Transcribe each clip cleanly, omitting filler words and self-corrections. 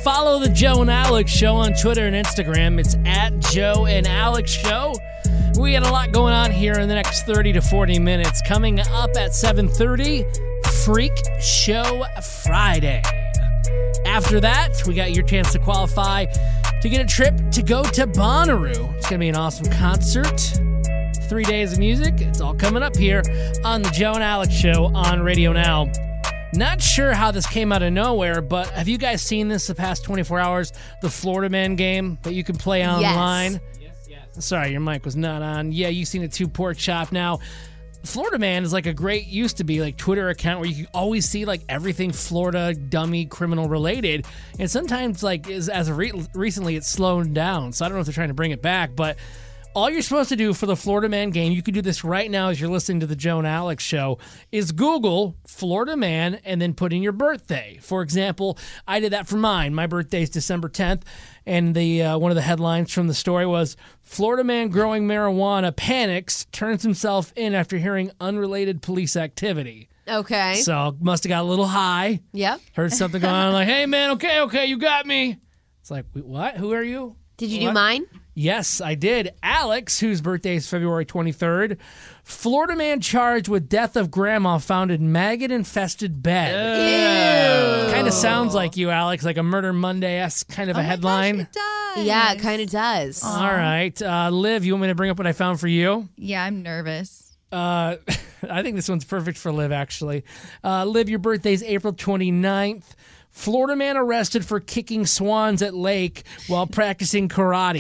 Follow the Joe and Alex Show on Twitter and Instagram. It's at Joe and Alex Show. We got a lot going on here in the next 30 to 40 minutes. Coming up at 7:30, Freak Show Friday. After that, we got your chance to qualify to get a trip to go to Bonnaroo. It's going to be an awesome concert. 3 days of music. It's all coming up here on the Joe and Alex Show on Radio Now. Not sure how this came out of nowhere, but have you guys seen this the past 24 hours? The Florida Man game that you can play online? Yes. Sorry, your mic was not on. Yeah, you've seen it too, Pork Chop. Now, Florida Man is like a great, used to be like Twitter account where you can always see like everything Florida dummy criminal related. And sometimes like recently it's slowed down. So I don't know if they're trying to bring it back, but all you're supposed to do for the Florida Man game, you can do this right now as you're listening to the Joe and Alex Show, is Google Florida Man and then put in your birthday. For example, I did that for mine. My birthday is December 10th, and the one of the headlines from the story was, Florida man growing marijuana panics, turns himself in after hearing unrelated police activity. Okay. So must have got a little high. Yep. Heard something going on, like, hey, man, okay, you got me. It's like, what? Who are you? Did you do mine? Yes, I did. Alex, whose birthday is February 23rd, Florida man charged with death of grandma found in maggot-infested bed. Ew. Kind of sounds like you, Alex, like a Murder Monday-esque kind of a headline. Gosh, it does. Yeah, it kind of does. All right. Liv, you want me to bring up what I found for you? Yeah, I'm nervous. I think this one's perfect for Liv, actually. Liv, your birthday's April 29th. Florida man arrested for kicking swans at lake while practicing karate.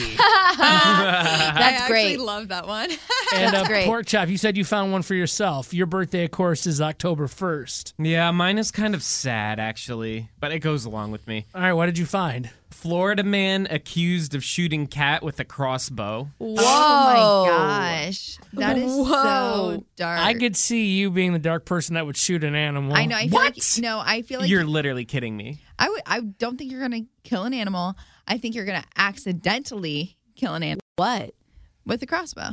That's great. I actually love that one. And great. Pork Chop, you said you found one for yourself. Your birthday, of course, is October 1st. Yeah, mine is kind of sad, actually, but it goes along with me. All right, what did you find? Florida man accused of shooting cat with a crossbow. Whoa. Oh my gosh. That is Whoa. so dark. I could see you being the dark person that would shoot an animal. I know. I feel like You're literally kidding me. I don't think you're going to kill an animal. I think you're going to accidentally kill an animal. What? With a crossbow.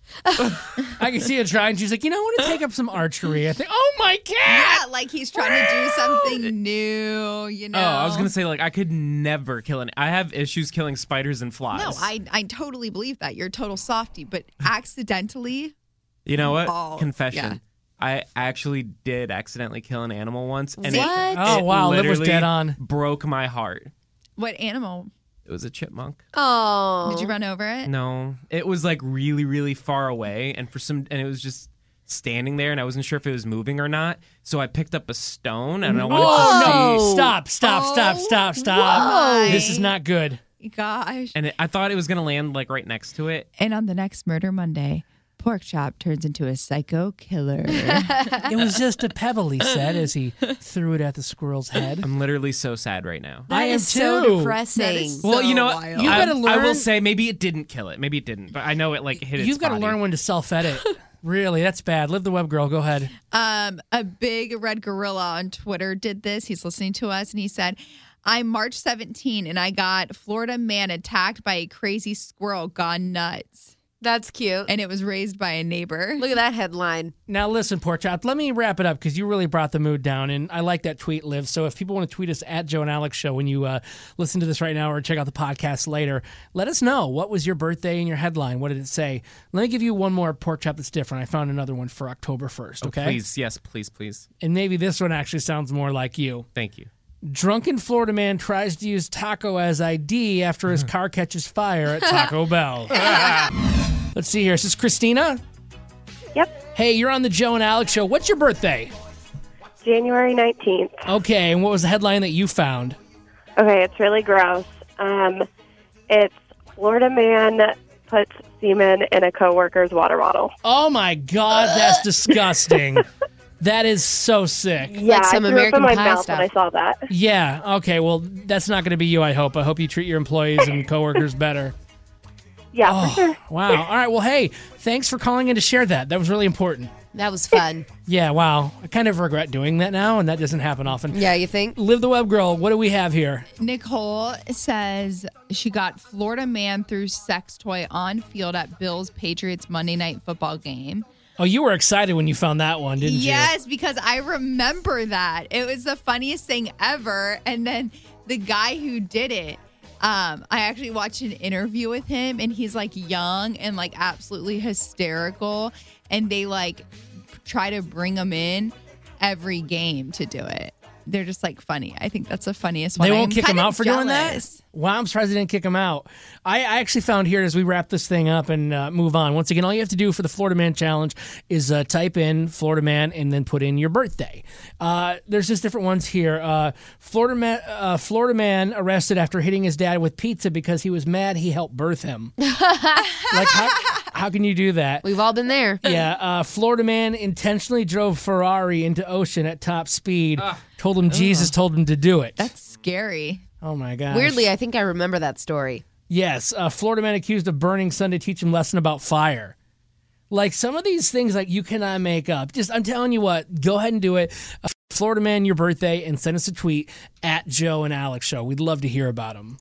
I can see her trying. She's like, I want to take up some archery. I think, oh my cat! Yeah, like he's trying to do something new, you know. Oh, I was going to say, like, I could never kill an... I have issues killing spiders and flies. No, I totally believe that. You're a total softie, but accidentally... You know what? Oh, Confession. yeah. I actually did accidentally kill an animal once. And What? Oh, wow, Liv was literally dead on. broke my heart. What animal? It was a chipmunk. Oh. Did you run over it? No, it was like really, really far away, and it was just standing there, and I wasn't sure if it was moving or not. So I picked up a stone, and I wanted to see. No! Stop. Whoa. This is not good. Gosh. And I thought it was gonna land like right next to it. And on the next Murder Monday, Pork Chop turns into a psycho killer. It was just a pebble, he said, as he threw it at the squirrel's head. I'm literally so sad right now. I am is so too. depressing. Well, you know, wild. You gotta I learn- will say maybe it didn't kill it. Maybe it didn't, but I know it like hit its You've got to body. learn when to self-edit. Really, that's bad. Live the web girl. Go ahead. A big red gorilla on Twitter did this. He's listening to us, and he said, I'm March 17, and I got Florida man attacked by a crazy squirrel gone nuts. That's cute. And it was raised by a neighbor. Look at that headline. Now listen, Pork Chop, let me wrap it up because you really brought the mood down, and I like that tweet, Liv. So if people want to tweet us at Joe and Alex Show when you listen to this right now or check out the podcast later, let us know. What was your birthday and your headline? What did it say? Let me give you one more, Pork Chop, that's different. I found another one for October 1st, okay? Please, yes, please. And maybe this one actually sounds more like you. Thank you. Drunken Florida man tries to use taco as ID after his car catches fire at Taco Bell. Let's see here. Is this Christina? Yep, Hey, you're on the Joe and Alex Show. What's your birthday? January 19th. Okay, and what was the headline that you found? Okay, it's really gross. It's Florida man puts semen in a coworker's water bottle. Oh my God, that's disgusting. That is so sick. Yeah, like some I threw American up in my Pie mouth stuff. when I saw that. Yeah, okay, well, that's not going to be you, I hope. I hope you treat your employees and coworkers better. Yeah, for sure. Wow. All right, well, hey, thanks for calling in to share that. That was really important. That was fun. Yeah, wow. I kind of regret doing that now, and that doesn't happen often. Yeah, you think? Live the Web Girl, what do we have here? Nicole says she got Florida man threw sex toy on field at Bills Patriots Monday Night Football game. Oh, you were excited when you found that one, didn't you? Yes, because I remember that. It was the funniest thing ever. And then the guy who did it, I actually watched an interview with him, and he's like young and like absolutely hysterical. And they like try to bring him in every game to do it. They're just like funny. I think that's the funniest one. They won't I'm kick him kinda out for doing that? jealous. Wow, I'm surprised they didn't kick him out. I actually found here as we wrap this thing up and move on. Once again, all you have to do for the Florida Man Challenge is type in Florida Man and then put in your birthday. There's just different ones here. Florida Man arrested after hitting his dad with pizza because he was mad he helped birth him. Like, how can you do that? We've all been there. Yeah, Florida Man intentionally drove Ferrari into ocean at top speed. Told him Jesus told him to do it. That's scary. Oh my gosh. Weirdly, I think I remember that story. Yes, Florida Man accused of burning son to teach him lesson about fire. Like some of these things, like you cannot make up. Just I'm telling you what, go ahead and do it. Florida Man, your birthday, and send us a tweet at Joe and Alex Show. We'd love to hear about them.